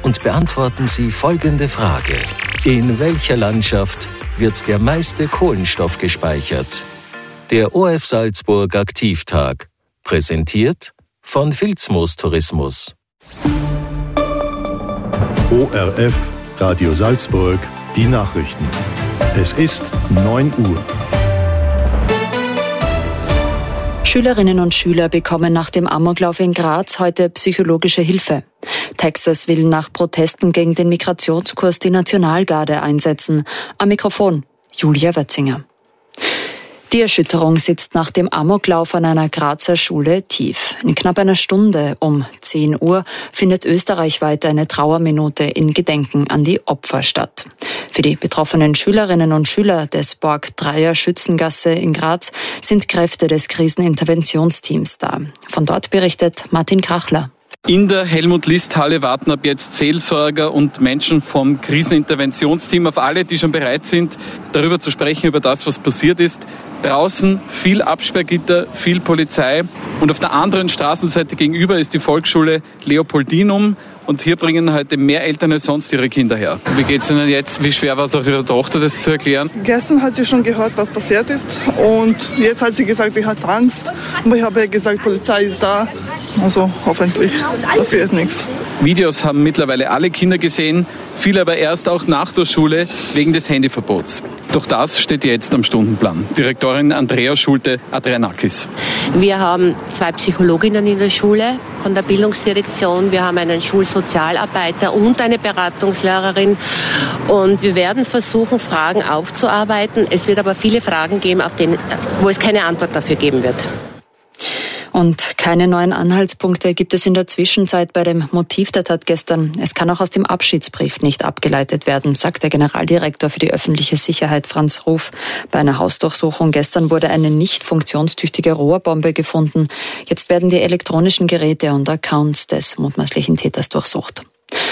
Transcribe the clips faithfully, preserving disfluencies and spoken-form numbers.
und beantworten Sie folgende Frage. In welcher Landschaft wird der meiste Kohlenstoff gespeichert? Der O F Salzburg Aktivtag. Präsentiert von Filzmoos Tourismus. O R F Radio Salzburg, die Nachrichten. Es ist neun Uhr. Schülerinnen und Schüler bekommen nach dem Amoklauf in Graz heute psychologische Hilfe. Texas will nach Protesten gegen den Migrationskurs die Nationalgarde einsetzen. Am Mikrofon Julia Wötzinger. Die Erschütterung sitzt nach dem Amoklauf an einer Grazer Schule tief. In knapp einer Stunde um zehn Uhr findet österreichweit eine Trauerminute in Gedenken an die Opfer statt. Für die betroffenen Schülerinnen und Schüler des Borg Dreier Schützengasse in Graz sind Kräfte des Kriseninterventionsteams da. Von dort berichtet Martin Krachler. In der Helmut-List-Halle warten ab jetzt Seelsorger und Menschen vom Kriseninterventionsteam auf alle, die schon bereit sind, darüber zu sprechen, über das, was passiert ist. Draußen viel Absperrgitter, viel Polizei und auf der anderen Straßenseite gegenüber ist die Volksschule Leopoldinum. Und hier bringen heute mehr Eltern als sonst ihre Kinder her. Wie geht es Ihnen jetzt? Wie schwer war es auch Ihrer Tochter, das zu erklären? Gestern hat sie schon gehört, was passiert ist. Und jetzt hat sie gesagt, sie hat Angst. Und ich habe gesagt, Polizei ist da. Also hoffentlich passiert nichts. Videos haben mittlerweile alle Kinder gesehen, viele aber erst auch nach der Schule wegen des Handyverbots. Doch das steht jetzt am Stundenplan. Direktorin Andrea Schulte-Adrianakis. Wir haben zwei Psychologinnen in der Schule von der Bildungsdirektion. Wir haben einen Schulsozialarbeiter und eine Beratungslehrerin. Und wir werden versuchen, Fragen aufzuarbeiten. Es wird aber viele Fragen geben, auf denen, wo es keine Antwort dafür geben wird. Und keine neuen Anhaltspunkte gibt es in der Zwischenzeit bei dem Motiv der Tat gestern. Es kann auch aus dem Abschiedsbrief nicht abgeleitet werden, sagt der Generaldirektor für die öffentliche Sicherheit Franz Ruf. Bei einer Hausdurchsuchung gestern wurde eine nicht funktionstüchtige Rohrbombe gefunden. Jetzt werden die elektronischen Geräte und Accounts des mutmaßlichen Täters durchsucht.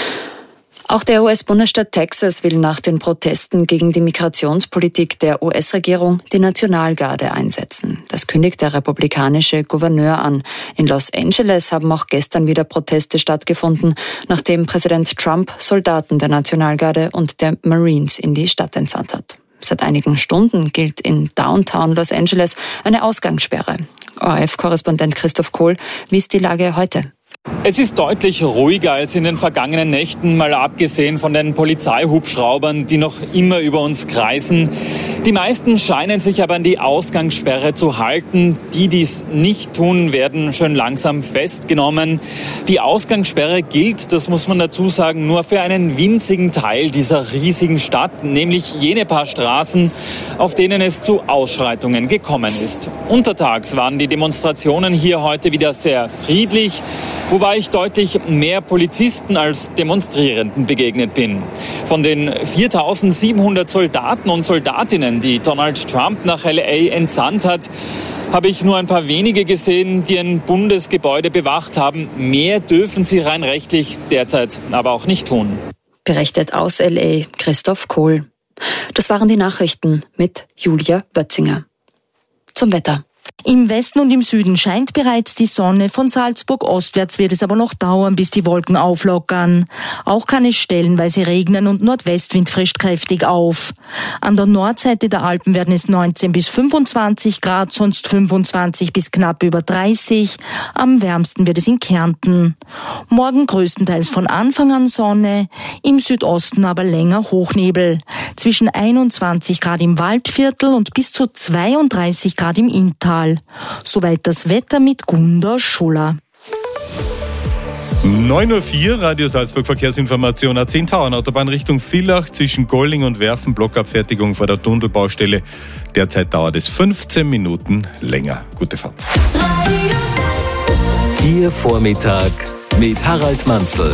Auch der U S-Bundesstaat Texas will nach den Protesten gegen die Migrationspolitik der U S-Regierung die Nationalgarde einsetzen. Das kündigt der republikanische Gouverneur an. In Los Angeles haben auch gestern wieder Proteste stattgefunden, nachdem Präsident Trump Soldaten der Nationalgarde und der Marines in die Stadt entsandt hat. Seit einigen Stunden gilt in Downtown Los Angeles eine Ausgangssperre. O R F-Korrespondent Christoph Kohl, wie ist die Lage heute? Es ist deutlich ruhiger als in den vergangenen Nächten, mal abgesehen von den Polizeihubschraubern, die noch immer über uns kreisen. Die meisten scheinen sich aber an die Ausgangssperre zu halten. Die, die es nicht tun, werden schön langsam festgenommen. Die Ausgangssperre gilt, das muss man dazu sagen, nur für einen winzigen Teil dieser riesigen Stadt, nämlich jene paar Straßen, auf denen es zu Ausschreitungen gekommen ist. Untertags waren die Demonstrationen hier heute wieder sehr friedlich, wobei ich deutlich mehr Polizisten als Demonstrierenden begegnet bin. Von den viertausendsiebenhundert Soldaten und Soldatinnen, die Donald Trump nach L A entsandt hat, habe ich nur ein paar wenige gesehen, die ein Bundesgebäude bewacht haben. Mehr dürfen sie rein rechtlich derzeit aber auch nicht tun. Berichtet aus L A Christoph Kohl. Das waren die Nachrichten mit Julia Bötzinger. Zum Wetter. Im Westen und im Süden scheint bereits die Sonne. Von Salzburg ostwärts wird es aber noch dauern, bis die Wolken auflockern. Auch kann es stellenweise regnen und Nordwestwind frischt kräftig auf. An der Nordseite der Alpen werden es neunzehn bis fünfundzwanzig Grad, sonst fünfundzwanzig bis knapp über dreißig. Am wärmsten wird es in Kärnten. Morgen größtenteils von Anfang an Sonne, im Südosten aber länger Hochnebel. Zwischen einundzwanzig Grad im Waldviertel und bis zu zweiunddreißig Grad im Inntal. Soweit das Wetter mit Gunda Schuller. neun Uhr vier, Radio Salzburg Verkehrsinformation A zehn Tauern, Autobahn Richtung Villach zwischen Golling und Werfen, Blockabfertigung vor der Tunnelbaustelle. Derzeit dauert es fünfzehn Minuten länger. Gute Fahrt. Ihr Vormittag mit Harald Manzl.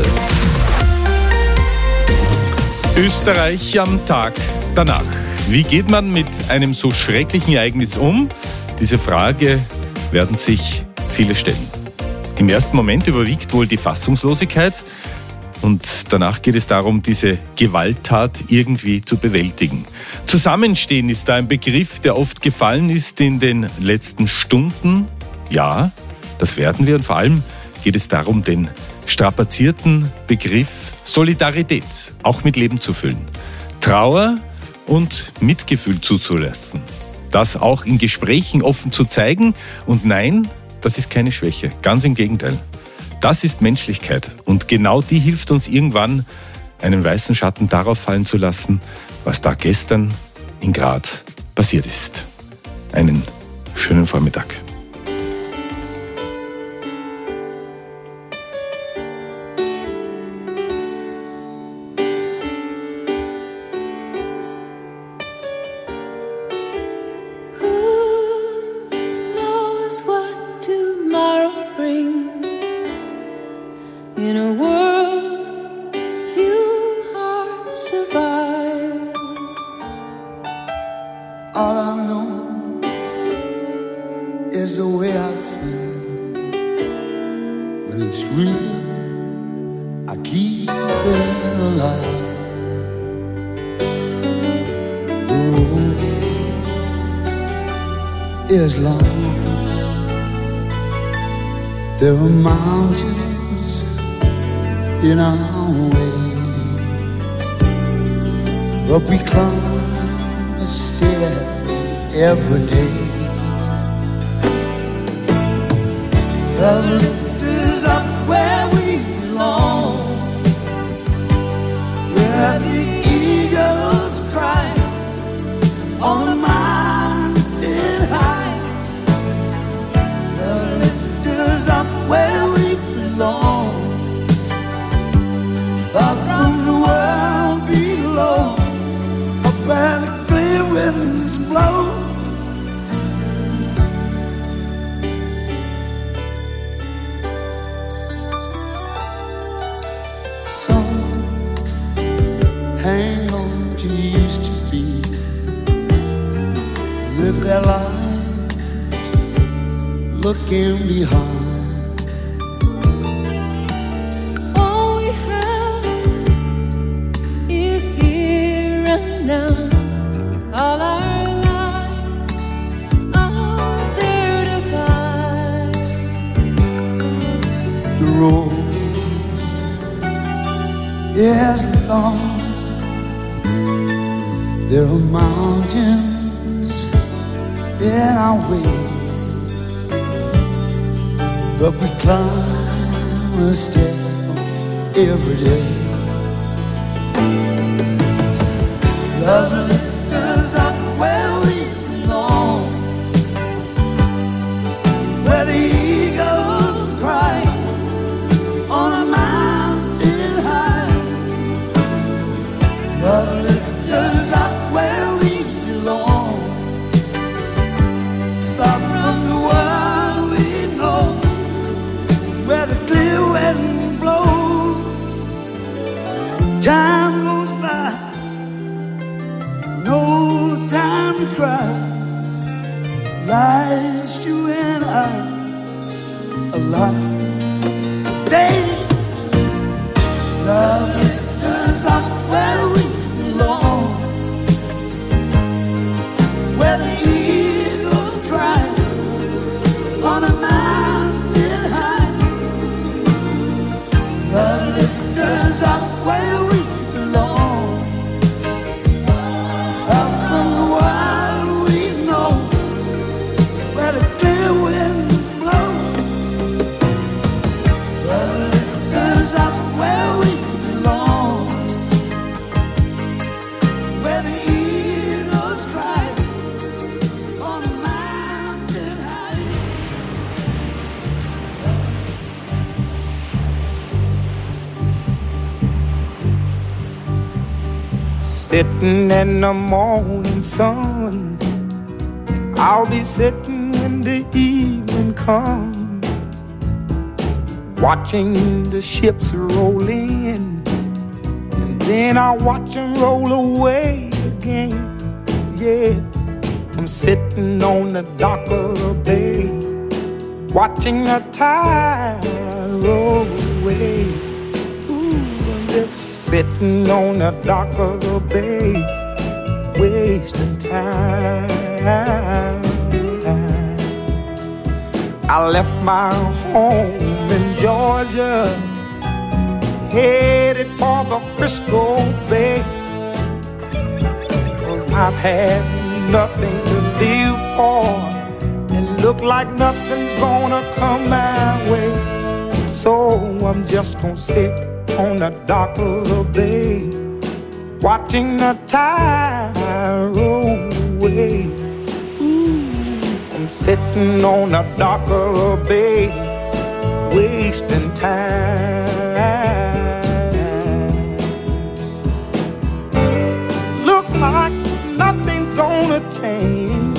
Österreich am Tag danach. Wie geht man mit einem so schrecklichen Ereignis um? Diese Frage werden sich viele stellen. Im ersten Moment überwiegt wohl die Fassungslosigkeit und danach geht es darum, diese Gewalttat irgendwie zu bewältigen. Zusammenstehen ist da ein Begriff, der oft gefallen ist in den letzten Stunden. Ja, das werden wir und vor allem geht es darum, den strapazierten Begriff Solidarität auch mit Leben zu füllen. Trauer und Mitgefühl zuzulassen. Das auch in Gesprächen offen zu zeigen. Und nein, das ist keine Schwäche. Ganz im Gegenteil. Das ist Menschlichkeit. Und genau die hilft uns irgendwann, einen weißen Schatten darauf fallen zu lassen, was da gestern in Graz passiert ist. Einen schönen Vormittag. All I know is the way I feel. When it's real, I keep it alive. The road is long. There are mountains in our way, but we climb every day. The lift is up where we belong, where the eagles cry on the mountain high. The lift is up where we belong, up from the world below, up where the clear winds blow. Hang on to used to be, live their lives looking behind. All we have is here and now. All our lives are there to find. The road is long. There are mountains in our way, but we climb a step every day. Love lifts us up where we belong, where the eagles cry on a mountain high. Love lifts us up where we belong, far from the world we know, where the clear wind blows. Time goes by, no time to cry. Life's you and I alive. Day, love lifts us up where we belong, where the eagles cry on a mountain high. Love lifts us up where we belong, up from the wild we know, where the clear winds blow. Love lifts us up where we belong, where the eagles cry on a mountain high. Sitting in the morning sun, I'll be sitting when the evening comes, watching the ships roll in, and then I'll watch them roll away again. Yeah, I'm sitting on the dock of the bay, watching the tide roll away. Ooh, I'm just sitting on the dock of the bay, wasting time. I left my home in Georgia, headed for the Frisco Bay. 'Cause I've had nothing to live for, and look like nothing's gonna come my way. So I'm just gonna sit on the dock of the bay, watching the tide roll away. Ooh, I'm sitting on the dock of the bay, wasting time. Look like nothing's gonna change.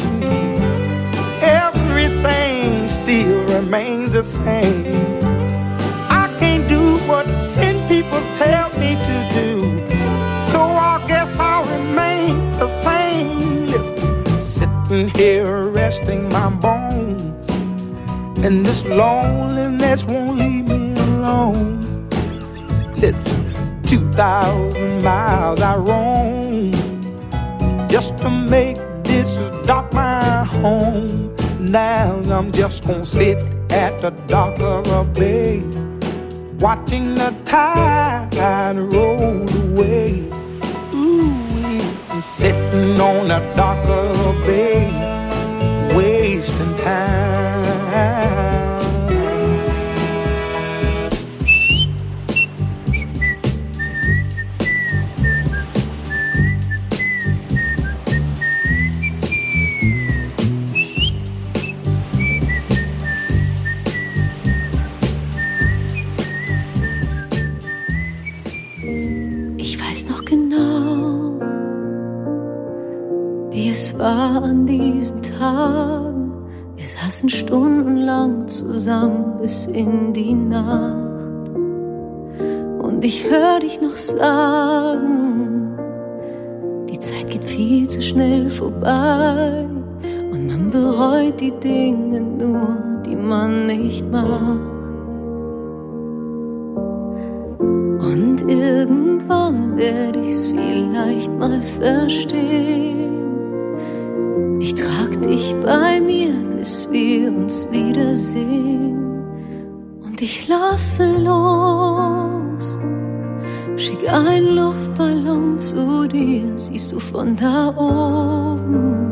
Everything still remains the same. I can't do what ten people tell me to do, so I guess I'll remain the same. Listen, sitting here resting my bones, and this loneliness won't leave me alone. Listen, two thousand miles I roam just to make this dock my home. Now I'm just gonna sit at the dock of a bay, watching the tide roll away. Ooh, I'm sitting on the dock of a bay, wasting time. Es war an diesen Tagen, wir saßen stundenlang zusammen bis in die Nacht. Und ich hör dich noch sagen, die Zeit geht viel zu schnell vorbei und man bereut die Dinge nur, die man nicht macht. Und irgendwann werde ich's vielleicht mal verstehen. Ich trag dich bei mir, bis wir uns wiedersehen. Und ich lasse los, schick einen Luftballon zu dir, siehst du von da oben.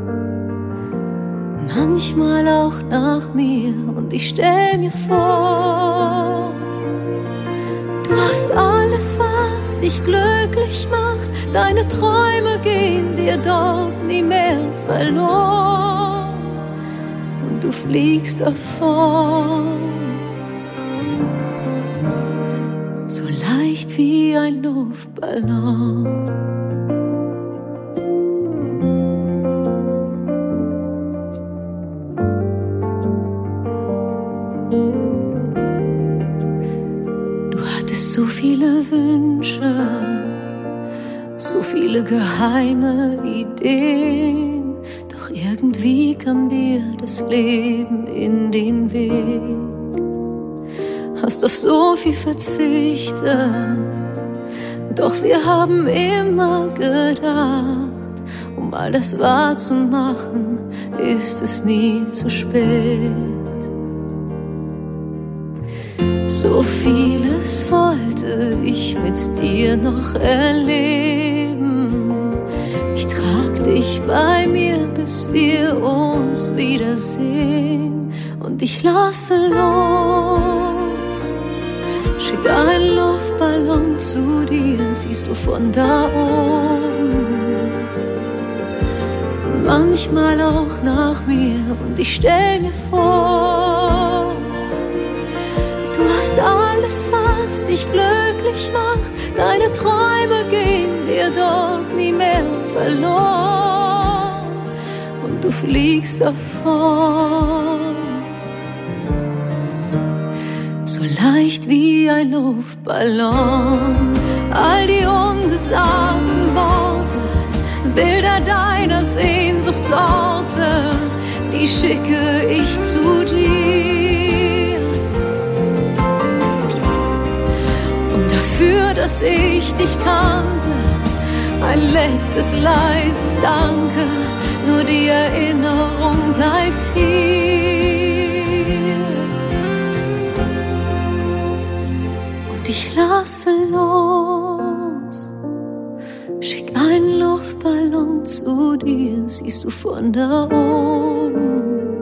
Manchmal auch nach mir und ich stell mir vor, du hast alles, was dich glücklich macht. Deine Träume gehen dir dort nie mehr verloren. Und du fliegst davon, so leicht wie ein Luftballon. So viele Wünsche, so viele geheime Ideen, doch irgendwie kam dir das Leben in den Weg. Hast auf so viel verzichtet, doch wir haben immer gedacht, um all das wahrzumachen, ist es nie zu spät. So vieles wollte ich mit dir noch erleben. Ich trag dich bei mir, bis wir uns wiedersehen. Und ich lasse los, schick einen Luftballon zu dir, siehst du von da oben. Manchmal auch nach mir und ich stell mir vor, du hast alles, was dich glücklich macht. Deine Träume gehen dir dort nie mehr verloren. Und du fliegst davon, so leicht wie ein Luftballon. All die ungesagten Worte, Bilder deiner Sehnsuchtsorte, die schicke ich zu dir. Und dafür, dass ich dich kannte, ein letztes leises Danke, nur die Erinnerung bleibt hier. Und ich lasse los. Schick einen Luftballon zu dir, siehst du von da oben.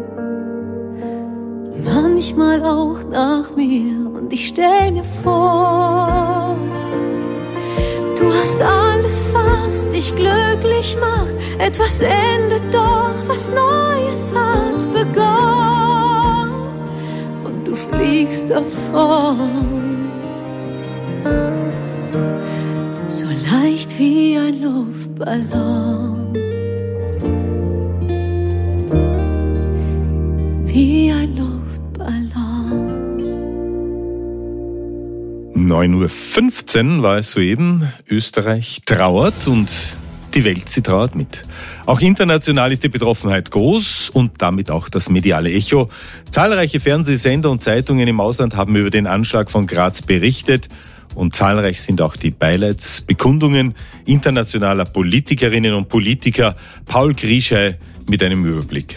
Manchmal auch nach mir und ich stell mir vor, du hast alles, was dich glücklich macht. Etwas endet doch, was Neues hat begonnen. Und du fliegst davon, so leicht wie ein Luftballon. Wie ein Luftballon. neun Uhr fünfzehn war es soeben. Österreich trauert und die Welt, sie trauert mit. Auch international ist die Betroffenheit groß und damit auch das mediale Echo. Zahlreiche Fernsehsender und Zeitungen im Ausland haben über den Anschlag von Graz berichtet. Und zahlreich sind auch die Beileidsbekundungen internationaler Politikerinnen und Politiker. Paul Grischey mit einem Überblick.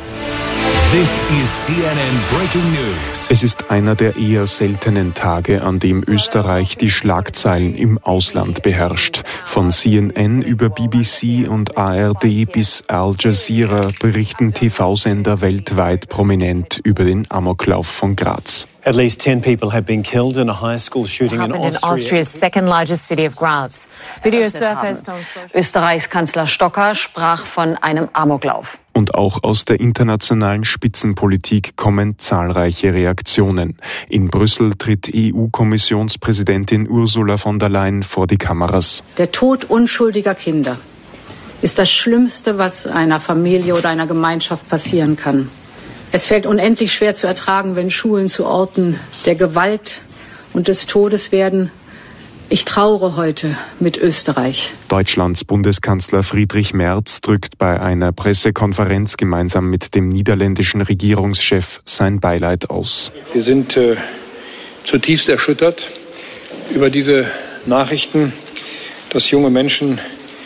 This is C N N Breaking News. Es ist einer der eher seltenen Tage, an dem Österreich die Schlagzeilen im Ausland beherrscht. Von C N N über B B C und A R D bis Al Jazeera berichten T V-Sender weltweit prominent über den Amoklauf von Graz. At least ten people have been killed in a high school shooting in Austria. in Austria's second largest city of Graz. Video surfaced on social. Österreichs Kanzler Stocker sprach von einem Amoklauf. Und auch aus der internationalen Spitzenpolitik kommen zahlreiche Reaktionen. In Brüssel tritt E U-Kommissionspräsidentin Ursula von der Leyen vor die Kameras. Der Tod unschuldiger Kinder ist das Schlimmste, was einer Familie oder einer Gemeinschaft passieren kann. Es fällt unendlich schwer zu ertragen, wenn Schulen zu Orten der Gewalt und des Todes werden. Ich trauere heute mit Österreich. Deutschlands Bundeskanzler Friedrich Merz drückt bei einer Pressekonferenz gemeinsam mit dem niederländischen Regierungschef sein Beileid aus. Wir sind äh, zutiefst erschüttert über diese Nachrichten, dass junge Menschen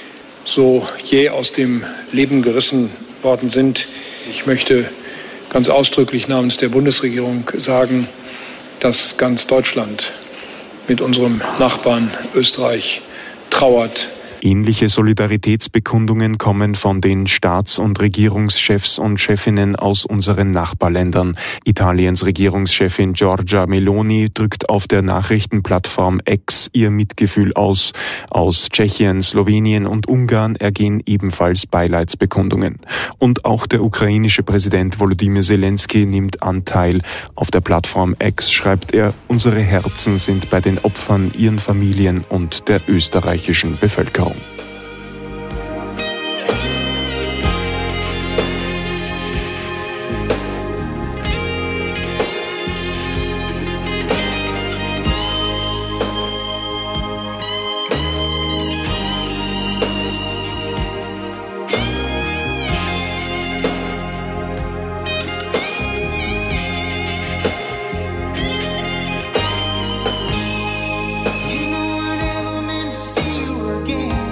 so jäh aus dem Leben gerissen worden sind. Ich möchte ganz ausdrücklich namens der Bundesregierung sagen, dass ganz Deutschland mit unserem Nachbarn Österreich trauert. Ähnliche Solidaritätsbekundungen kommen von den Staats- und Regierungschefs und Chefinnen aus unseren Nachbarländern. Italiens Regierungschefin Giorgia Meloni drückt auf der Nachrichtenplattform X ihr Mitgefühl aus. Aus Tschechien, Slowenien und Ungarn ergehen ebenfalls Beileidsbekundungen. Und auch der ukrainische Präsident Volodymyr Zelensky nimmt Anteil. Auf der Plattform X schreibt er, unsere Herzen sind bei den Opfern, ihren Familien und der österreichischen Bevölkerung. You know I never meant to see you again.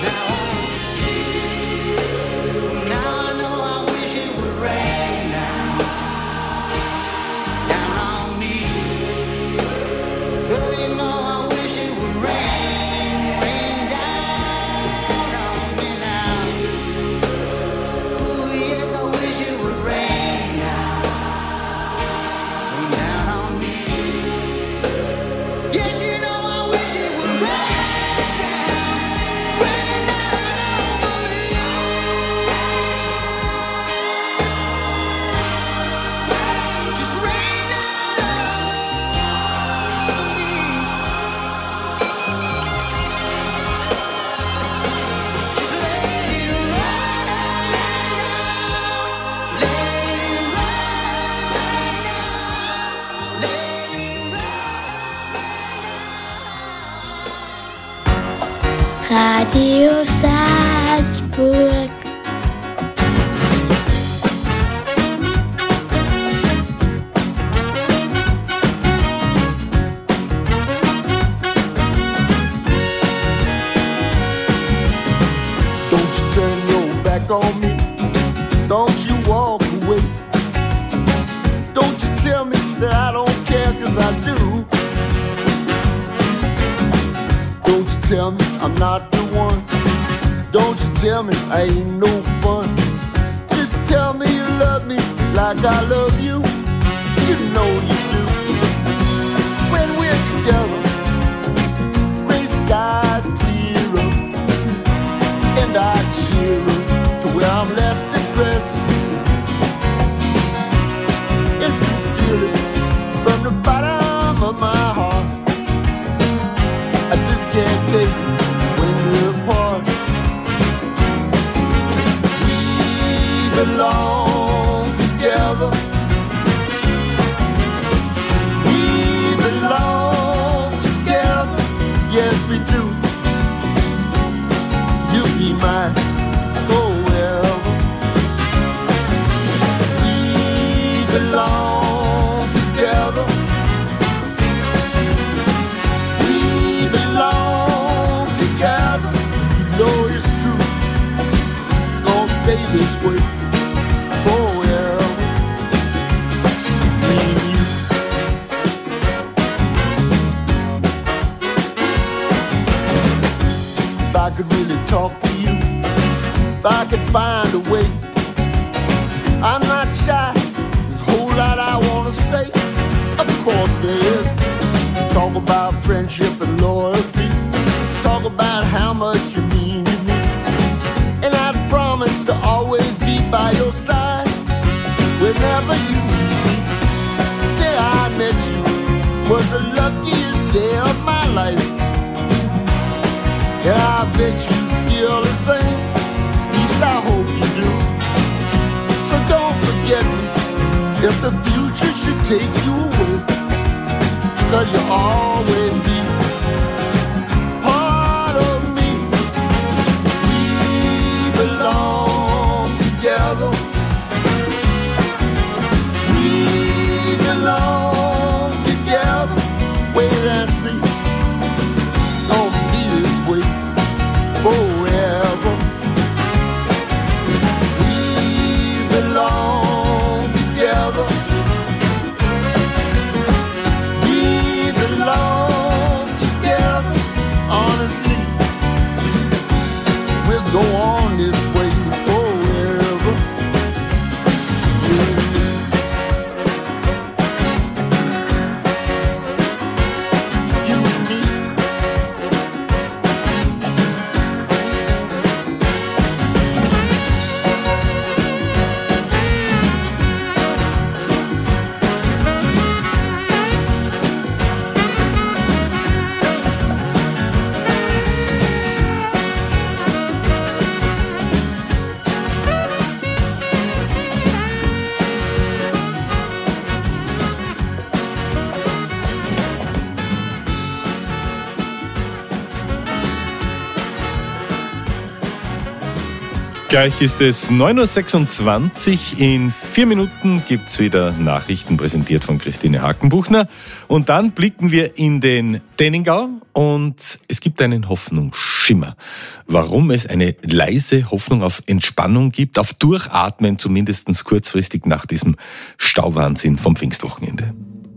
Radio Salzburg. Don't you turn your back on me. Don't you walk away. Don't you tell me that I don't care, 'cause I do. Don't you tell me I'm not the one. Don't you tell me I ain't no fun. Just tell me you love me like I love you. You know you do. When we're together, gray skies clear up, and I cheer up to where I'm less depressed. And sincerely, from the bottom of my heart, I just can't take it when we're apart. We belong together. We belong together. Yes, we do. You'll be mine forever. We belong together. We belong together. You know it's true. It's gonna stay this way forever. Me and you. If I could really talk to you, if I could find a way, I'm not shy. There's a whole lot I wanna say. Of course there is. Talk about friendship and loyalty. Talk about how much you mean to me. And I promise to always be by your side whenever you need me. The day I met you was the luckiest day of my life. And I bet you feel the same. At least I hope you do. So don't forget me if the future should take you away, 'cause you'll always be part of me. We belong together. We belong together. Wait and see. It's gonna be this way forever. We belong together. We belong together. Honestly, we'll go on this way forever. You and me. Gleich ist es neun Uhr sechsundzwanzig. In vier Minuten gibt es wieder Nachrichten, präsentiert von Christine Hakenbuchner. Und dann blicken wir in den Denningau und es gibt einen Hoffnungsschimmer. Warum es eine leise Hoffnung auf Entspannung gibt, auf Durchatmen, zumindest kurzfristig nach diesem Stauwahnsinn vom Pfingstwochenende.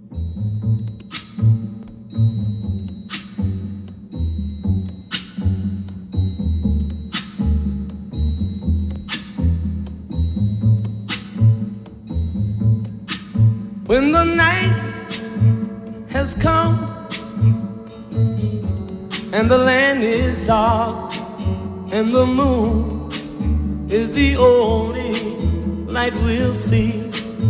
When the night has come and the land is dark and the moon is the only light we'll see.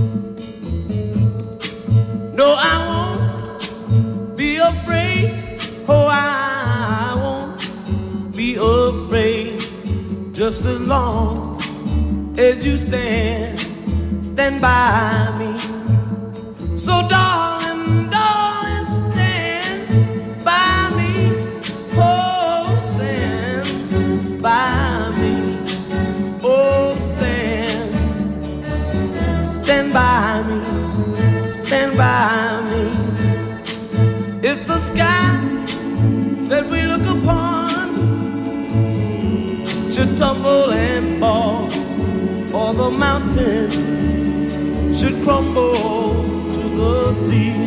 No, I won't be afraid. Oh, I won't be afraid. Just as long as you stand, stand by me. So darling, darling, stand by me. Oh, stand by me. Oh, stand, stand by me. Stand by me. If the sky that we look upon should tumble and fall, or the mountain should crumble the sea,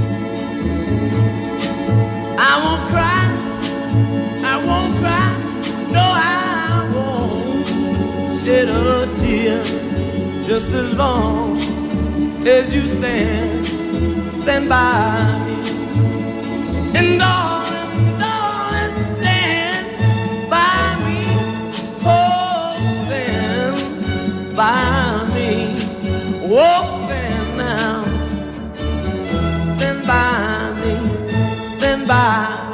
I won't cry, I won't cry, no, I won't shed a tear. Just as long as you stand, stand by me. And darling, darling, stand by me. Oh, stand by me. Oh, stand now. By me, stand by me.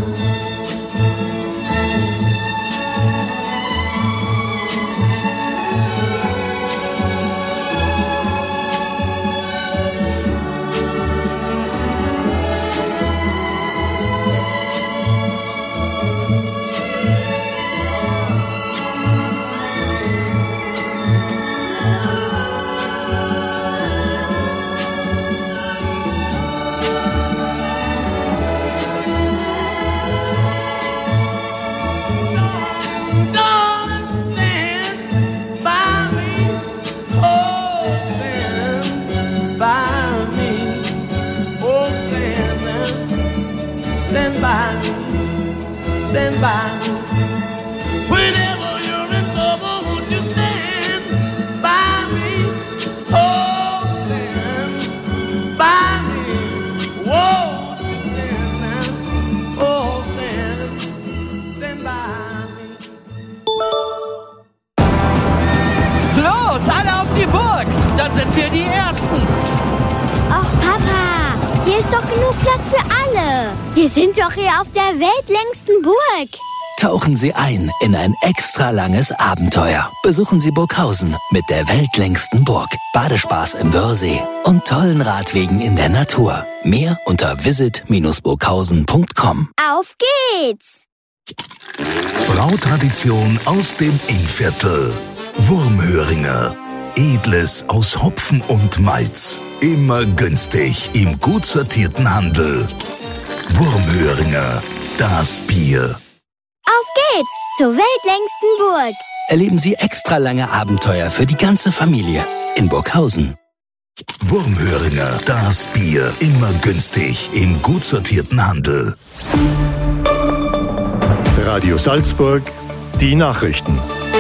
Stand by me, stand by me. Whenever you're in trouble, won't you stand by me? Oh, stand by me. Won't you stand now? Oh, stand, stand by me. Los, alle auf die Burg! Dann sind wir die Ersten! Ach, Papa, hier ist doch genug Platz für alle. Wir sind doch hier auf der weltlängsten Burg. Tauchen Sie ein in ein extra langes Abenteuer. Besuchen Sie Burghausen mit der weltlängsten Burg, Badespaß im Wörthsee und tollen Radwegen in der Natur. Mehr unter visit Bindestrich burghausen Punkt com. Auf geht's! Brautradition aus dem Innviertel. Wurmhöringer. Edles aus Hopfen und Malz. Immer günstig im gut sortierten Handel. Wurmhöringer, das Bier. Auf geht's zur weltlängsten Burg. Erleben Sie extra lange Abenteuer für die ganze Familie in Burghausen. Wurmhöringer, das Bier. Immer günstig im gut sortierten Handel. Radio Salzburg, die Nachrichten.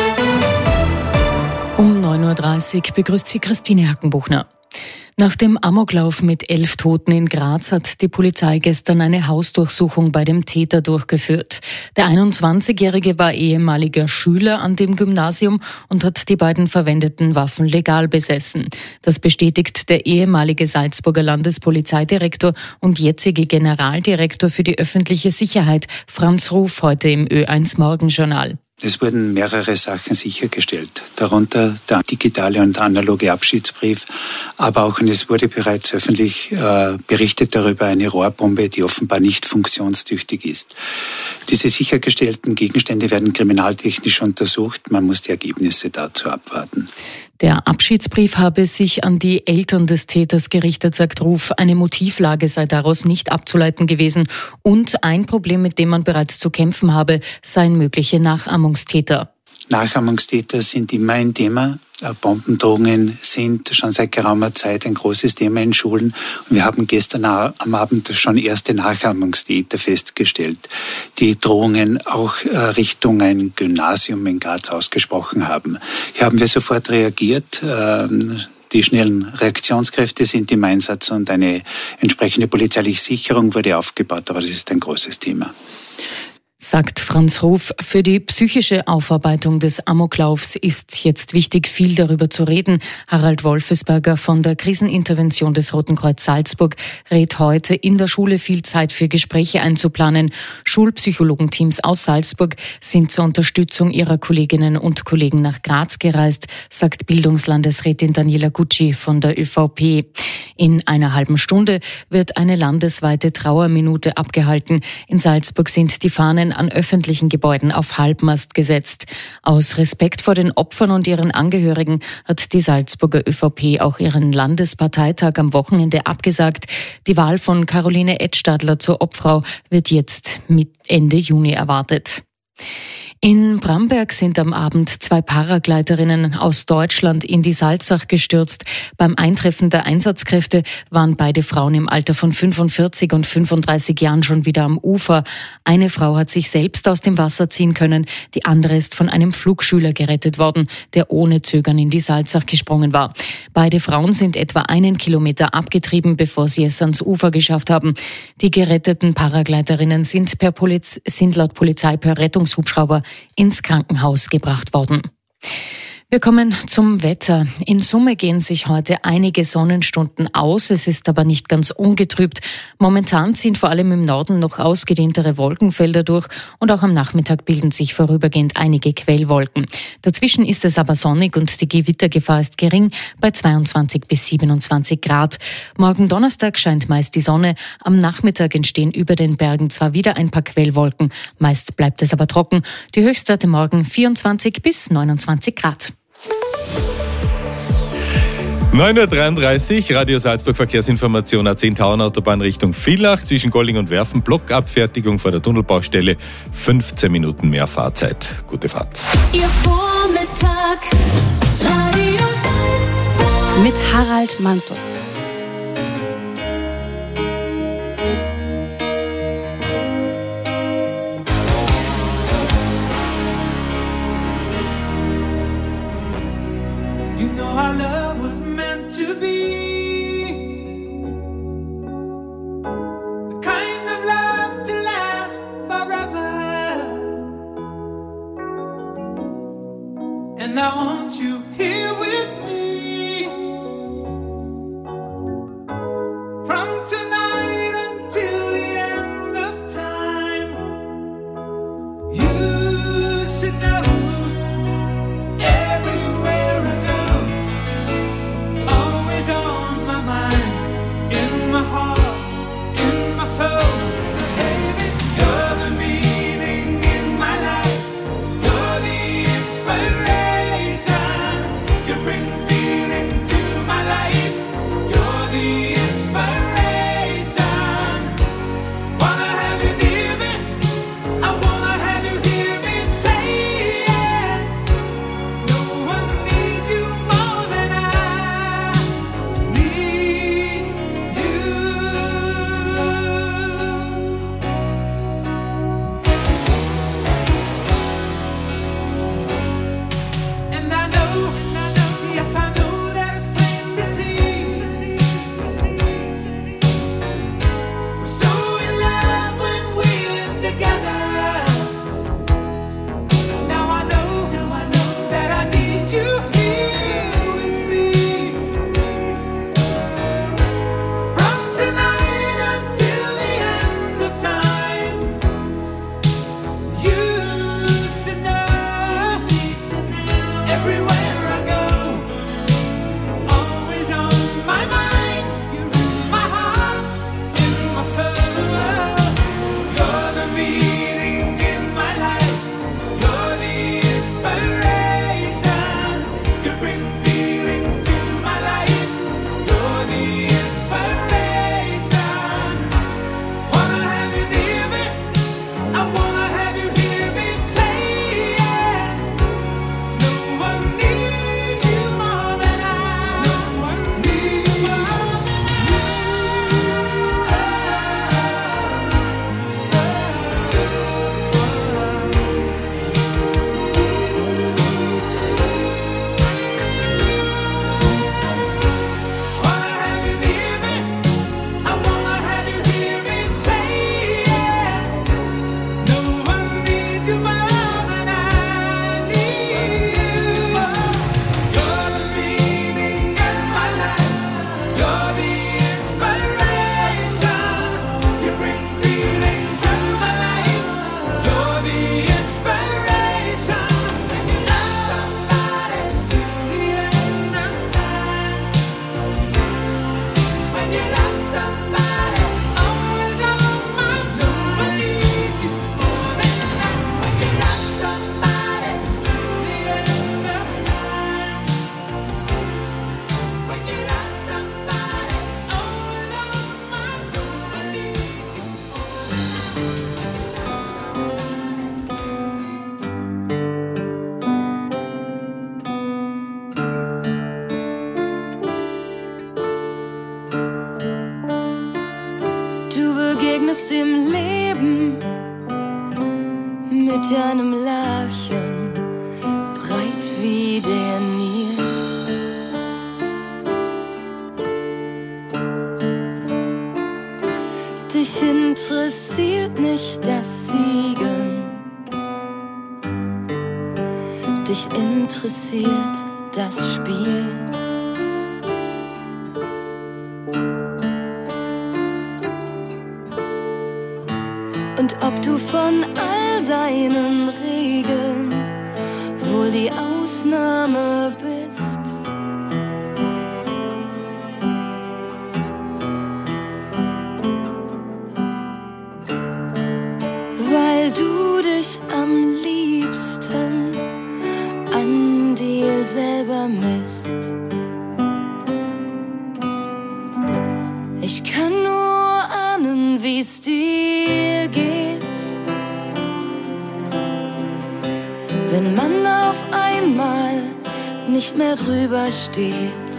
Um neun Uhr dreißig begrüßt Sie Christine Hakenbuchner. Nach dem Amoklauf mit elf Toten in Graz hat die Polizei gestern eine Hausdurchsuchung bei dem Täter durchgeführt. Der einundzwanzigjährige war ehemaliger Schüler an dem Gymnasium und hat die beiden verwendeten Waffen legal besessen. Das bestätigt der ehemalige Salzburger Landespolizeidirektor und jetzige Generaldirektor für die öffentliche Sicherheit, Franz Ruf, heute im Ö eins Morgenjournal. Es wurden mehrere Sachen sichergestellt, darunter der digitale und analoge Abschiedsbrief, aber auch, und es wurde bereits öffentlich äh, berichtet darüber, eine Rohrbombe, die offenbar nicht funktionstüchtig ist. Diese sichergestellten Gegenstände werden kriminaltechnisch untersucht, man muss die Ergebnisse dazu abwarten. Der Abschiedsbrief habe sich an die Eltern des Täters gerichtet, sagt Ruf. Eine Motivlage sei daraus nicht abzuleiten gewesen. Und ein Problem, mit dem man bereits zu kämpfen habe, seien mögliche Nachahmungstäter. Nachahmungstäter sind immer ein Thema. Bombendrohungen sind schon seit geraumer Zeit ein großes Thema in Schulen. Und wir haben gestern am Abend schon erste Nachahmungstäter festgestellt, die Drohungen auch Richtung ein Gymnasium in Graz ausgesprochen haben. Hier haben wir sofort reagiert. Die schnellen Reaktionskräfte sind im Einsatz und eine entsprechende polizeiliche Sicherung wurde aufgebaut. Aber das ist ein großes Thema. Sagt Franz Ruf. Für die psychische Aufarbeitung des Amoklaufs ist jetzt wichtig, viel darüber zu reden. Harald Wolfesberger von der Krisenintervention des Roten Kreuz Salzburg rät heute, in der Schule viel Zeit für Gespräche einzuplanen. Schulpsychologenteams aus Salzburg sind zur Unterstützung ihrer Kolleginnen und Kollegen nach Graz gereist, sagt Bildungslandesrätin Daniela Gucci von der ÖVP. In einer halben Stunde wird eine landesweite Trauerminute abgehalten. In Salzburg sind die Fahnen an öffentlichen Gebäuden auf Halbmast gesetzt. Aus Respekt vor den Opfern und ihren Angehörigen hat die Salzburger ÖVP auch ihren Landesparteitag am Wochenende abgesagt. Die Wahl von Caroline Edstadler zur Obfrau wird jetzt mit Ende Juni erwartet. In Bramberg sind am Abend zwei Paragleiterinnen aus Deutschland in die Salzach gestürzt. Beim Eintreffen der Einsatzkräfte waren beide Frauen im Alter von fünfundvierzig und fünfunddreißig Jahren schon wieder am Ufer. Eine Frau hat sich selbst aus dem Wasser ziehen können, die andere ist von einem Flugschüler gerettet worden, der ohne Zögern in die Salzach gesprungen war. Beide Frauen sind etwa einen Kilometer abgetrieben, bevor sie es ans Ufer geschafft haben. Die geretteten Paragleiterinnen sind, per Poliz- sind laut Polizei per Rettungshubschrauber ins Krankenhaus gebracht worden. Wir kommen zum Wetter. In Summe gehen sich heute einige Sonnenstunden aus. Es ist aber nicht ganz ungetrübt. Momentan ziehen vor allem im Norden noch ausgedehntere Wolkenfelder durch und auch am Nachmittag bilden sich vorübergehend einige Quellwolken. Dazwischen ist es aber sonnig und die Gewittergefahr ist gering bei zweiundzwanzig bis siebenundzwanzig Grad. Morgen Donnerstag scheint meist die Sonne. Am Nachmittag entstehen über den Bergen zwar wieder ein paar Quellwolken. Meist bleibt es aber trocken. Die Höchstwerte morgen vierundzwanzig bis neunundzwanzig Grad. neun Uhr dreiunddreißig, Radio Salzburg Verkehrsinformation, A zehn Tauernautobahn Richtung Villach, zwischen Golling und Werfen, Blockabfertigung vor der Tunnelbaustelle, fünfzehn Minuten mehr Fahrzeit. Gute Fahrt. Ihr Vormittag, Radio Salzburg. Mit Harald Manzel. You know our love was meant to be the kind of love to last forever. And I want you here with me from tonight until the end of time. You should know bring deinem Lachen, breit wie der Nil. Dich interessiert nicht das Siegen, dich interessiert das Spiel. Und ob du von all seinen Regeln wohl die Ausnahme bist, weil du dich am liebsten an dir selber misst. Ich kann nur ahnen, wie's dir geht, wenn man auf einmal nicht mehr drüber steht.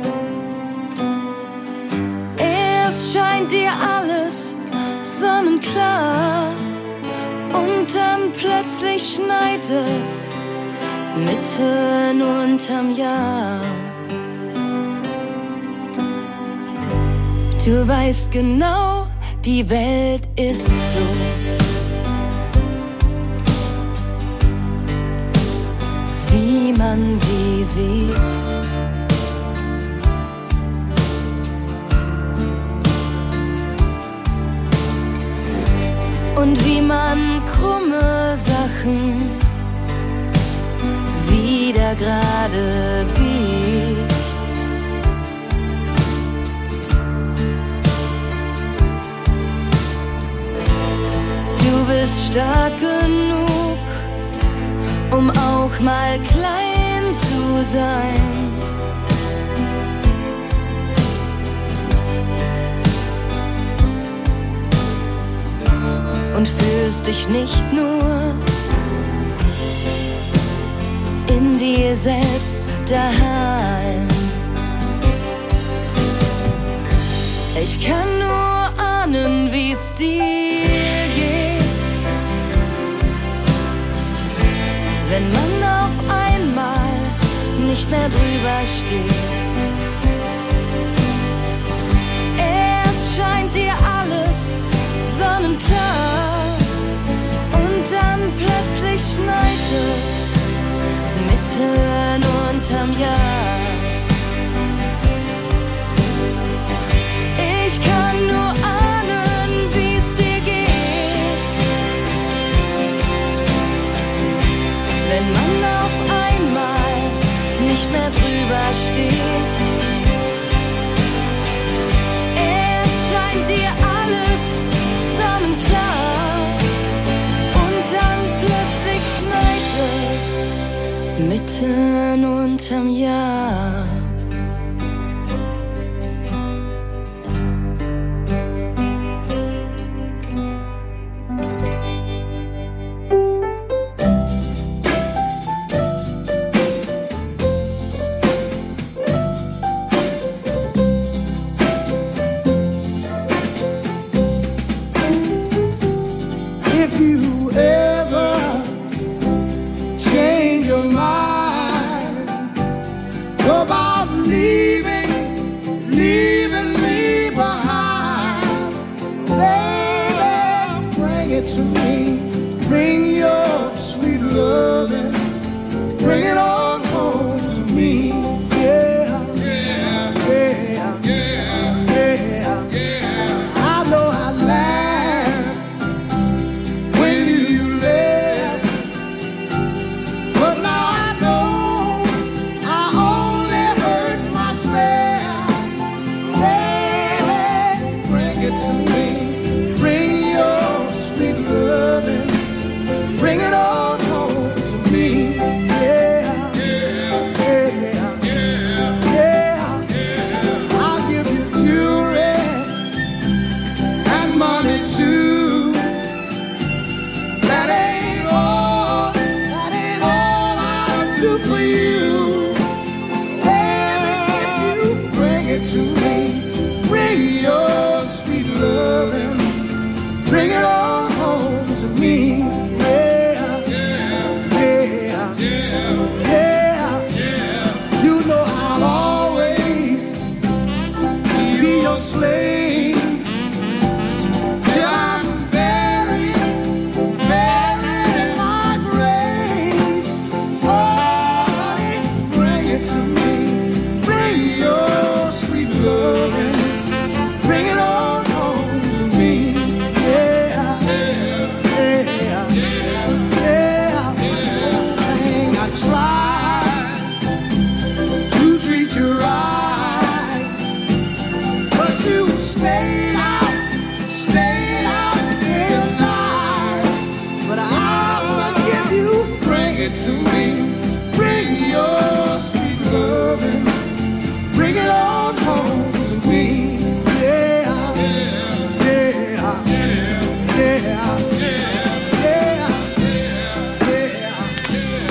Erst scheint dir alles sonnenklar und dann plötzlich schneit es mitten unterm Jahr. Du weißt genau, die Welt ist so. Wie man sie sieht. Und wie man krumme Sachen wieder gerade biegt. Du bist stark genug, um auch mal klein zu sein. Und fühlst dich nicht nur in dir selbst daheim. Ich kann nur ahnen, wie's dir geht, wenn man auf einmal nicht mehr drüber steht. Erst scheint dir alles sonnenklar und dann plötzlich schneit es mitten unterm Jahr. Ich kann nur ahnen, wie's dir geht, wenn man auf einmal nicht mehr drüber steht. Erst scheint dir alles sonnenklar und dann plötzlich schneit es mitten unterm Jahr. Bring it all home to me, yeah.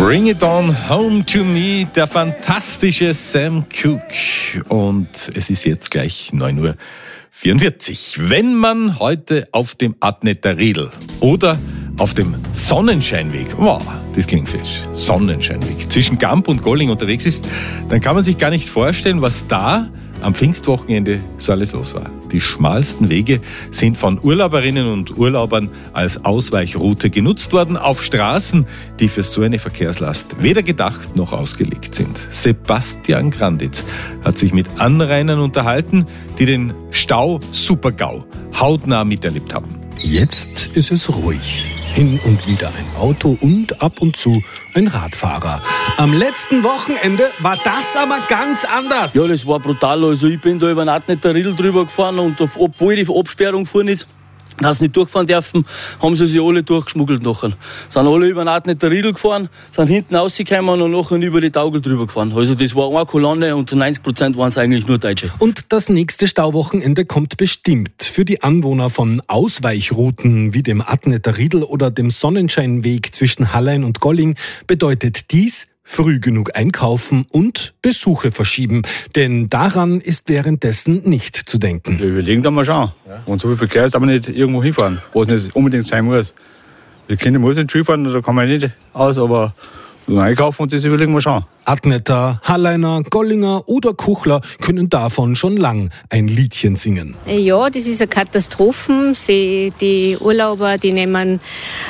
Bring It On Home to Me, der fantastische Sam Cooke. Und es ist jetzt gleich neun Uhr vierundvierzig. Wenn man heute auf dem Adneter Riedl oder auf dem Sonnenscheinweg, wow, das klingt fesch, Sonnenscheinweg, zwischen Gamp und Golling unterwegs ist, dann kann man sich gar nicht vorstellen, was da am Pfingstwochenende so alles los war. Die schmalsten Wege sind von Urlauberinnen und Urlaubern als Ausweichroute genutzt worden auf Straßen, die für so eine Verkehrslast weder gedacht noch ausgelegt sind. Sebastian Granditz hat sich mit Anrainern unterhalten, die den Stau Super-GAU hautnah miterlebt haben. Jetzt ist es ruhig. Hin und wieder ein Auto und ab und zu ein Radfahrer. Am letzten Wochenende war das aber ganz anders. Ja, das war brutal. Also ich bin da über den Adneter Riedl drüber gefahren und auf, obwohl die Absperrung gefahren ist, dass sie nicht durchfahren dürfen, haben sie sich alle durchgeschmuggelt nachher. Sind alle über den Adneter Riedl gefahren, sind hinten rausgekommen und nachher über die Taugel drüber gefahren. Also das war eine Kolonne und zu neunzig Prozent waren es eigentlich nur Deutsche. Und das nächste Stauwochenende kommt bestimmt. Für die Anwohner von Ausweichrouten wie dem Adneter Riedl oder dem Sonnenscheinweg zwischen Hallein und Golling bedeutet dies: früh genug einkaufen und Besuche verschieben. Denn daran ist währenddessen nicht zu denken. Wir überlegen da mal schauen. Ja. Und so viel Verkehr ist aber nicht irgendwo hinfahren, wo es nicht unbedingt sein muss. Die Kinder müssen nicht Skifahren, da kann man nicht aus, aber einkaufen und das überlegen wir schauen. Adneter, Halleiner, Gollinger oder Kuchler können davon schon lang ein Liedchen singen. Ja, das ist eine Katastrophe. Sie, die Urlauber, die nehmen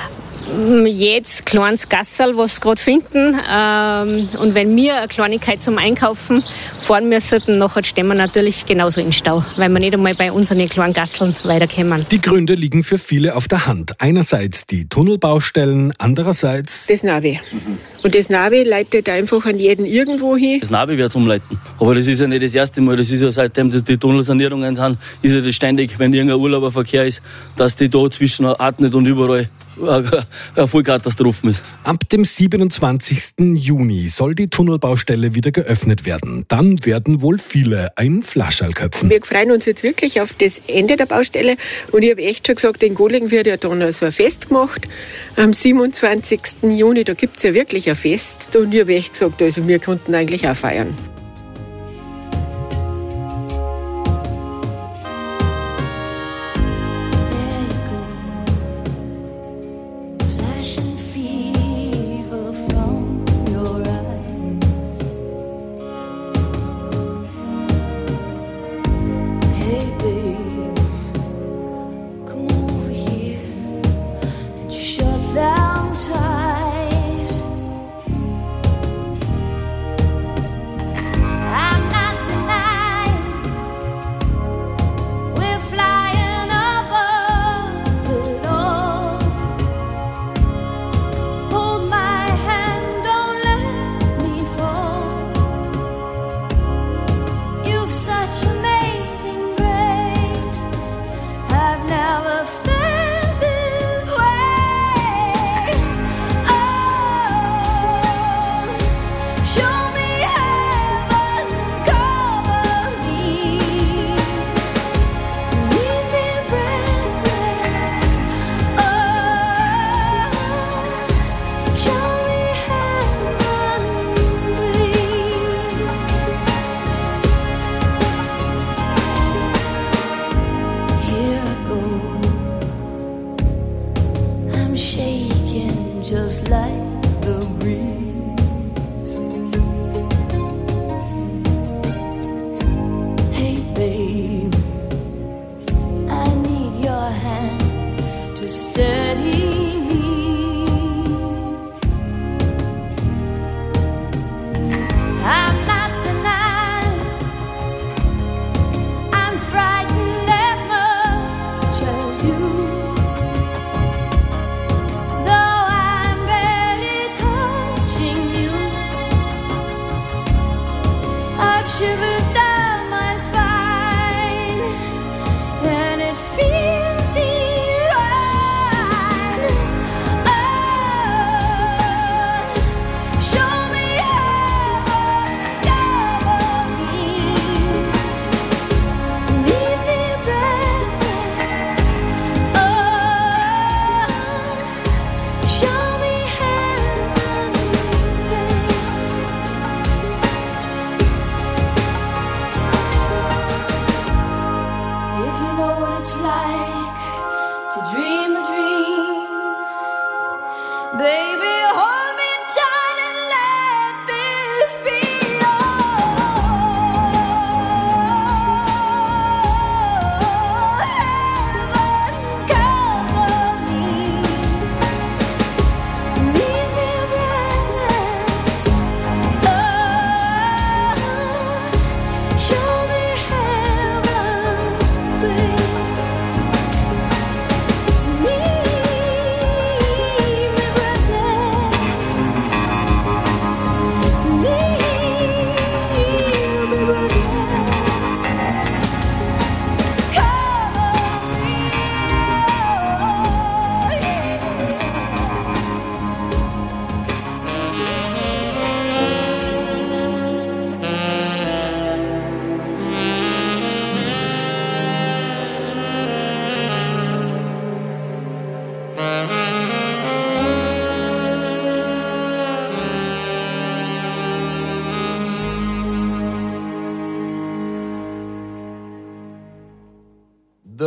jetzt kleines Gasserl, was sie gerade finden. Ähm, und wenn wir eine Kleinigkeit zum Einkaufen fahren müssen, nachher stehen wir natürlich genauso in Stau, weil wir nicht einmal bei unseren kleinen Gasseln weiterkommen. Die Gründe liegen für viele auf der Hand. Einerseits die Tunnelbaustellen, andererseits das Navi. Mhm. Und das Navi leitet einfach an jeden irgendwo hin. Das Navi wird umleiten. Aber das ist ja nicht das erste Mal. Das ist ja seitdem die Tunnelsanierungen sind, ist ja das ständig, wenn irgendein Urlauberverkehr ist, dass die da zwischen Adnet und überall eine Vollkatastrophe ist. Ab dem siebenundzwanzigsten Juni soll die Tunnelbaustelle wieder geöffnet werden. Dann werden wohl viele ein Flascherl köpfen. Wir freuen uns jetzt wirklich auf das Ende der Baustelle. Und ich habe echt schon gesagt, in Golling wird ja dann also ein Fest gemacht. Am siebenundzwanzigsten Juni, da gibt es ja wirklich ein Fest. Und ich habe echt gesagt, also wir konnten eigentlich auch feiern.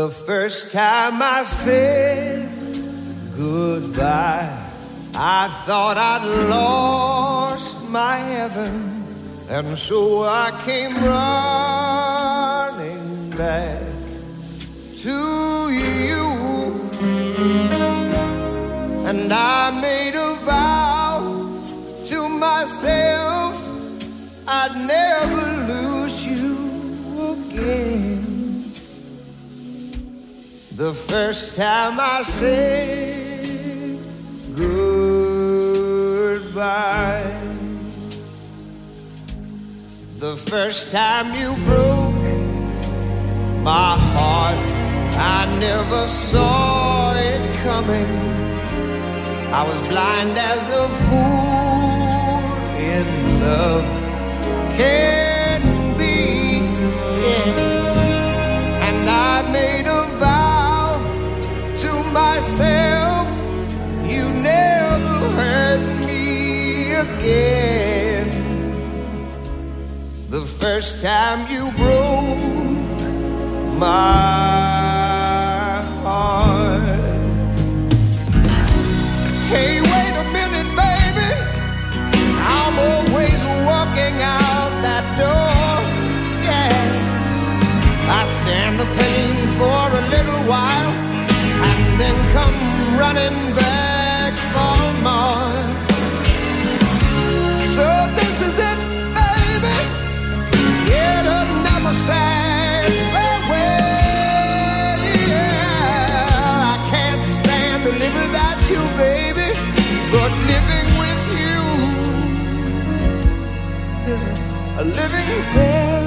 The first time I said goodbye, I thought I'd lost my heaven, and so I came running back to you. And I made a vow to myself I'd never lose you again. The first time I said goodbye, the first time you broke my heart, I never saw it coming. I was blind as a fool in love can be, yeah. And I made a vow to myself, you never hurt me again. The first time you broke my heart. Hey, wait a minute, baby, I'm always walking out that door, yeah. I stand the pain for a little while and then come running back for more. So this is it, baby, get another sad farewell, yeah. I can't stand to live without you, baby, but living with you is a living hell.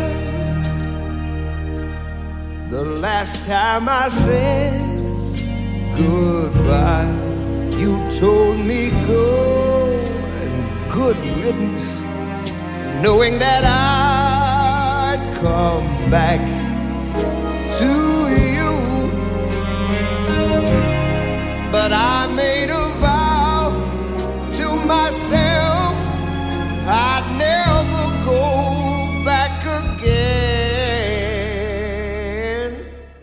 The last time I said goodbye, you told me go and good riddance, knowing that I'd come back to you. But I made a vow to myself I'd never go back again.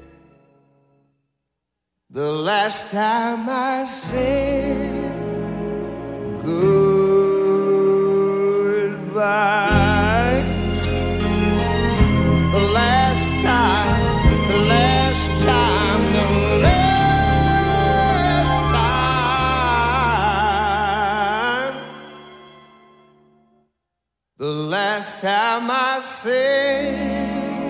The last time I said goodbye, the last time, the last time, the last time, the last time I said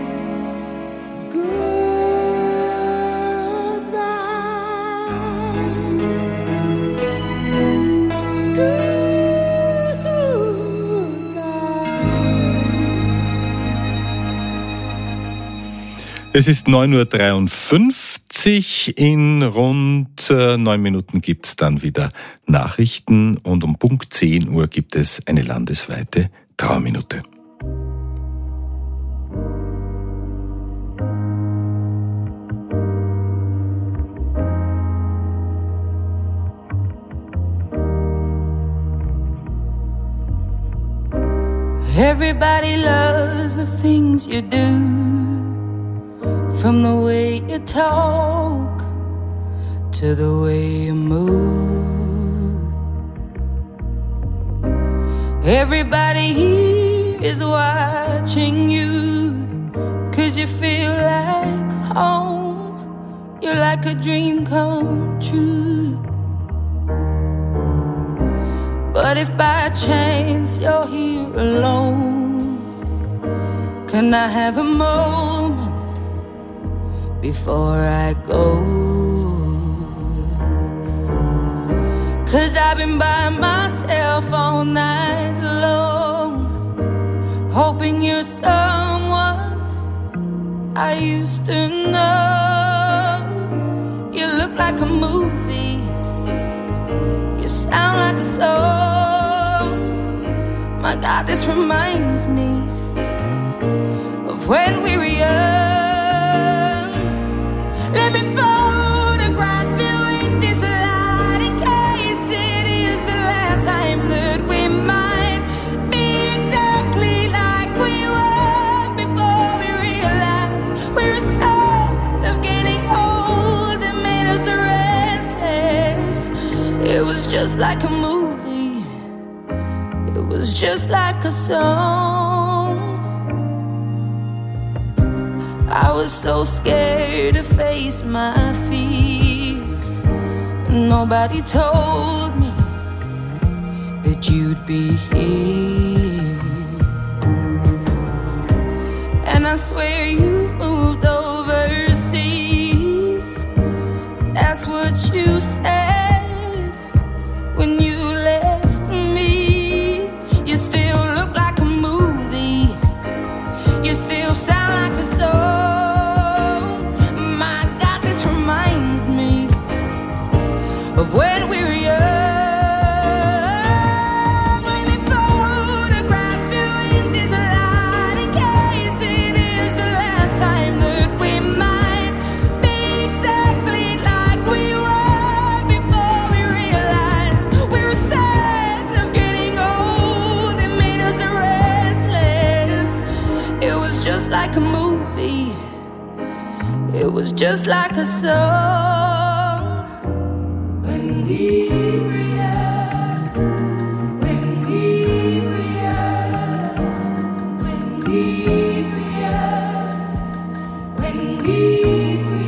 Es ist neun Uhr dreiundfünfzig, in rund äh, neun Minuten gibt's dann wieder Nachrichten und um Punkt zehn Uhr gibt es eine landesweite Trauerminute. Everybody loves the things you do. From the way you talk to the way you move, everybody here is watching you, 'cause you feel like home, you're like a dream come true. But if by chance you're here alone, can I have a moment before I go? 'Cause I've been by myself all night long, hoping you're someone I used to know. You look like a movie, you sound like a song. My God, this reminds me of when we were young. Let me photograph you in this light, in case it is the last time that we might be exactly like we were before we realized we're a side of getting old. just like a movie. It was just like a song. I was so scared to face my fears. Nobody told me that you'd be here. And I swear you moved overseas. That's what you said when you left me. You still look like a movie. You still sound like a song. My God, this reminds me of when we were young. Let me photograph you in this light in case it is the last time that we might be exactly like we were before we realized we were sad of getting old. It made us restless. It was just like a movie. It was just like a song. When we were young, when we were young, when we were young, when we were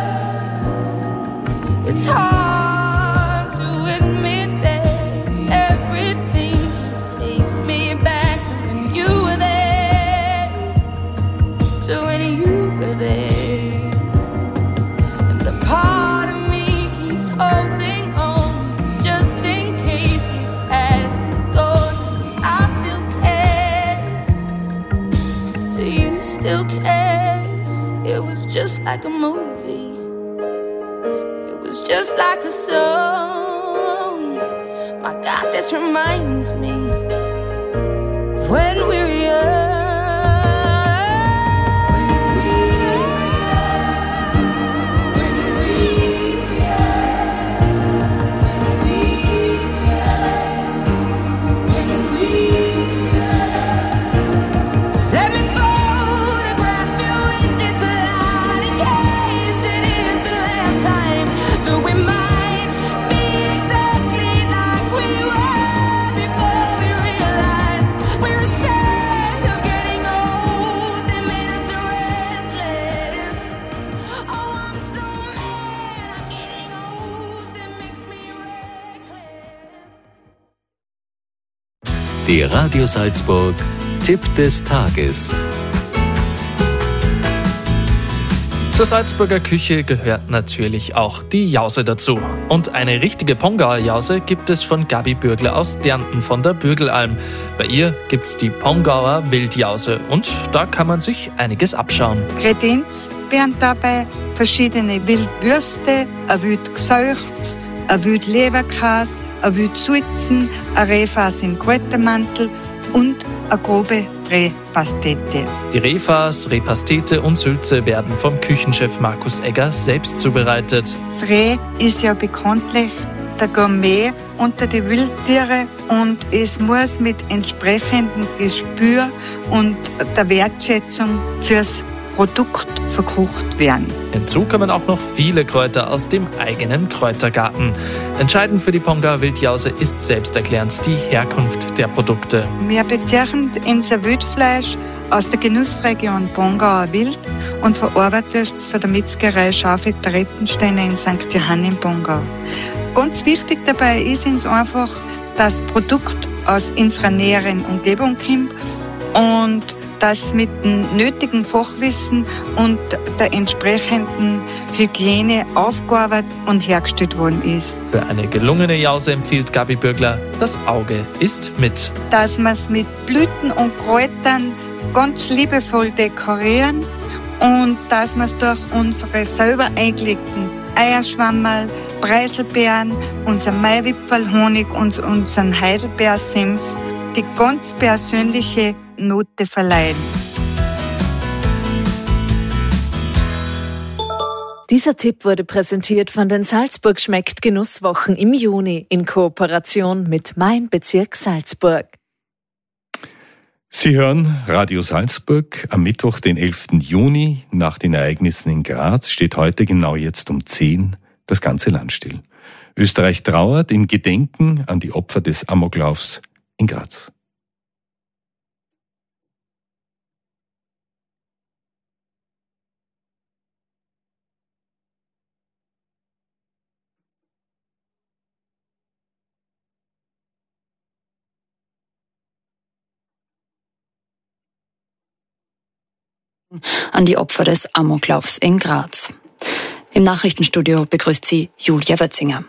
young. It's hard to admit that everything just takes me back to when you were there, to when you were there. And a part of me keeps holding on just in case it hasn't gone, 'cause I still care. Do you still care? It was just like a movie. It was just like a song. My God, this reminds me of when we were young. Let me photograph you in this light in case it is the last time that we might be exactly like we were before we realized we were sad of getting old. They made us restless. Oh, I'm so mad I'm getting old. That makes me reckless. Der Radio Salzburg Tipp des Tages. Zur Salzburger Küche gehört natürlich auch die Jause dazu. Und eine richtige Pongauer Jause gibt es von Gabi Bürgler aus Dernten von der Bürgelalm. Bei ihr gibt's die Pongauer Wildjause und da kann man sich einiges abschauen. Kredenz wären dabei verschiedene Wildwürste, ein Wildgesaucht, ein Wildleberkäse, ein Wildsulzen, ein Rehfass im Kräutermantel und eine grobe Rehpastete. Die Rehfass, Rehpastete und Sülze werden vom Küchenchef Markus Egger selbst zubereitet. Das Reh ist ja bekanntlich der Gourmet unter die Wildtiere und es muss mit entsprechendem Gespür und der Wertschätzung fürs Produkt verkocht werden. Hinzu kommen auch noch viele Kräuter aus dem eigenen Kräutergarten. Entscheidend für die Pongauer Wildjause ist selbsterklärend die Herkunft der Produkte. Wir beziehen unser Wildfleisch aus der Genussregion Pongauer Wild und verarbeitet es von der Metzgerei Schafeter Rettensteiner in Sankt Johann in Pongau. Ganz wichtig dabei ist uns einfach, dass das Produkt aus unserer näheren Umgebung kommt und das mit dem nötigen Fachwissen und der entsprechenden Hygiene aufgearbeitet und hergestellt worden ist. Für eine gelungene Jause empfiehlt Gabi Bürgler, das Auge ist mit. Dass wir es mit Blüten und Kräutern ganz liebevoll dekorieren und dass wir es durch unsere selber eingelegten Eierschwammerl, Preiselbeeren, unser Maiwipfelhonig und unseren Heidelbeersenf die ganz persönliche Note verleihen. Dieser Tipp wurde präsentiert von den Salzburg schmeckt Genusswochen im Juni in Kooperation mit Mein Bezirk Salzburg. Sie hören Radio Salzburg am Mittwoch, den elften Juni. Nach den Ereignissen in Graz steht heute genau jetzt um zehn das ganze Land still. Österreich trauert in Gedenken an die Opfer des Amoklaufs in Graz. An die Opfer des Amoklaufs in Graz. Im Nachrichtenstudio begrüßt sie Julia Wötzinger.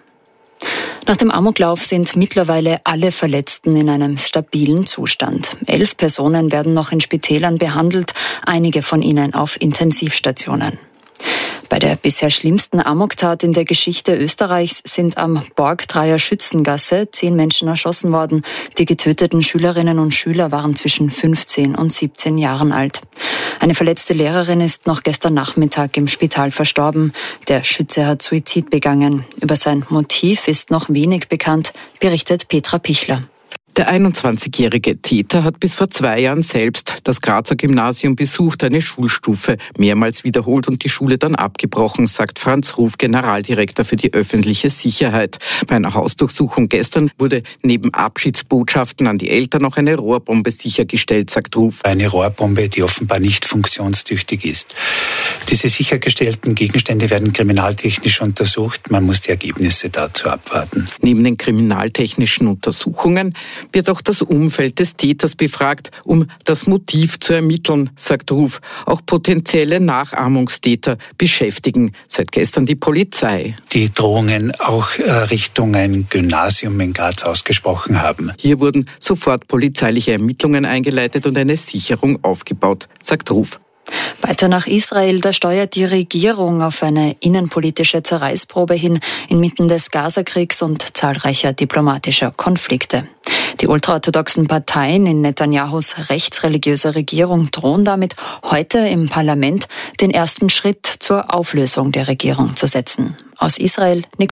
Nach dem Amoklauf sind mittlerweile alle Verletzten in einem stabilen Zustand. Elf Personen werden noch in Spitälern behandelt, einige von ihnen auf Intensivstationen. Bei der bisher schlimmsten Amoktat in der Geschichte Österreichs sind am Borgtreier Schützengasse zehn Menschen erschossen worden. Die getöteten Schülerinnen und Schüler waren zwischen fünfzehn und siebzehn Jahren alt. Eine verletzte Lehrerin ist noch gestern Nachmittag im Spital verstorben. Der Schütze hat Suizid begangen. Über sein Motiv ist noch wenig bekannt, berichtet Petra Pichler. Der einundzwanzigjährige Täter hat bis vor zwei Jahren selbst das Grazer Gymnasium besucht, eine Schulstufe mehrmals wiederholt und die Schule dann abgebrochen, sagt Franz Ruf, Generaldirektor für die öffentliche Sicherheit. Bei einer Hausdurchsuchung gestern wurde neben Abschiedsbotschaften an die Eltern noch eine Rohrbombe sichergestellt, sagt Ruf. Eine Rohrbombe, die offenbar nicht funktionstüchtig ist. Diese sichergestellten Gegenstände werden kriminaltechnisch untersucht. Man muss die Ergebnisse dazu abwarten. Neben den kriminaltechnischen Untersuchungen wird auch das Umfeld des Täters befragt, um das Motiv zu ermitteln, sagt Ruf. Auch potenzielle Nachahmungstäter beschäftigen seit gestern die Polizei. Die Drohungen auch Richtung ein Gymnasium in Graz ausgesprochen haben. Hier wurden sofort polizeiliche Ermittlungen eingeleitet und eine Sicherung aufgebaut, sagt Ruf. Weiter nach Israel, da steuert die Regierung auf eine innenpolitische Zerreißprobe hin, inmitten des Gazakriegs und zahlreicher diplomatischer Konflikte. Die ultraorthodoxen Parteien in Netanyahus rechtsreligiöser Regierung drohen damit, heute im Parlament den ersten Schritt zur Auflösung der Regierung zu setzen. Aus Israel, Nicole